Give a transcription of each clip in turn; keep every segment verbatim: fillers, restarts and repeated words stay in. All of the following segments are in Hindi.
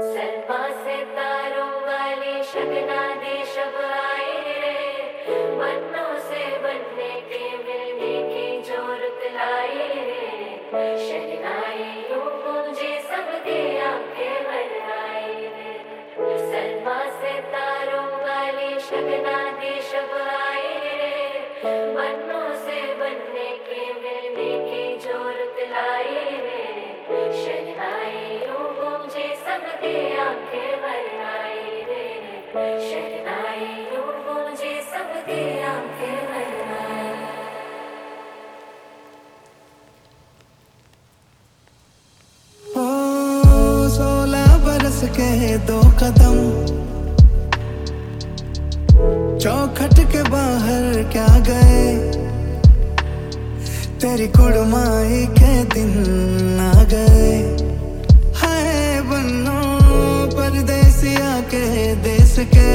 सलमा से तारों वाली शगना दे शब आए रे, बन्नों से बनने के मिलने की जोरत लाई रे। शहनाई यूं गूंजे सबकी आंखें भर आई रे। सलमा से तारों वाली शगना दे शब आए रे, बन्नों से बनने के मिलने की जोरत लाई रे। शहनाई यूं गूंजे सबकी आंखें भर आई रे। शहनाई यूं गूंजे सबकी आंखें भर आई। ओ सोलह बरस के दो कदम चौखट के बाहर क्या गए, तेरी कुड़माई के दिन आ गए। हाय बन्नो परदेसिया के देश के,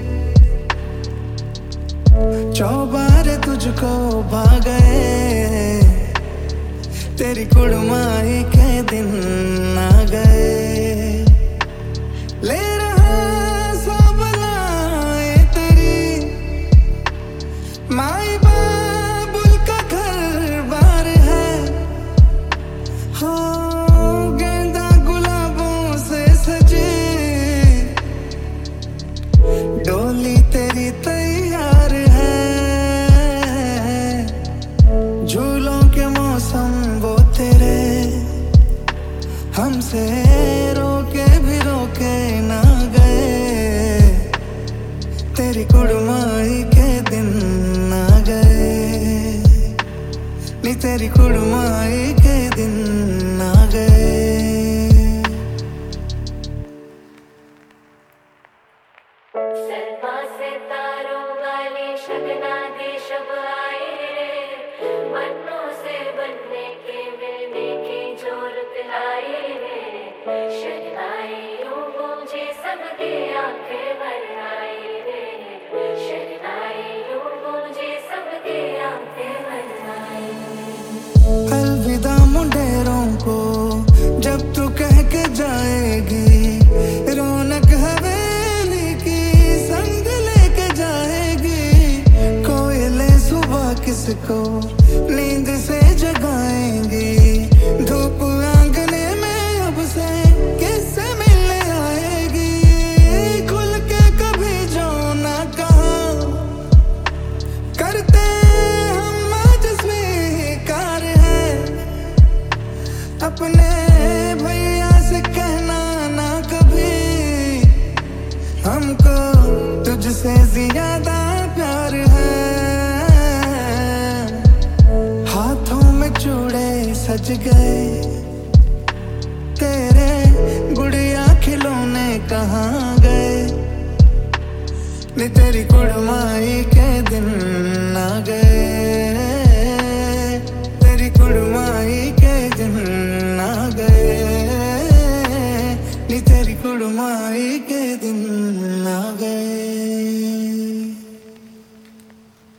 चौबार तुझको भा गए, तेरी कुड़माई के दिन आ गए। ले रहा सब लाए तेरी माई बाबुल का घर बार है। हो गेंदा गुलाबों से सजे डोली तेरी तैयार है। झूलों के मौसम वो तेरे हमसे रोके भी रोके ना गए, तेरी कुड़माई के दिन आ गए। नी तेरी कुड़माई के दिन आ गए। सलमा से तारों वाली शगना दे शब आए रे, बन्नों से बनने के मिलने की जोरत लाई रे। शहनाई यूं गूंजे सबकी आंखें भर आई रे। शहनाई यूं गूंजे सबकी आंखें भर आई। अलविदा मुंडेरों को जब तू कह के जाएगी, रौनक हवेली की संग लेके जाएगी। कोयले सुबह किसको नींद से जगाएंगी, धूप आंगने में अब से किससे मिलने आएगी। खुल के कभी जो ना कहा करते हम आज स्वीकार है। अपने भैया से कहना ना कभी, हमको तुझसे ज्यादा प्यार है। हाथों में चूड़े सज गए, तेरे गुड़िया खिलौने कहाँ गए। नी तेरी कुड़माई के दिन आ गए।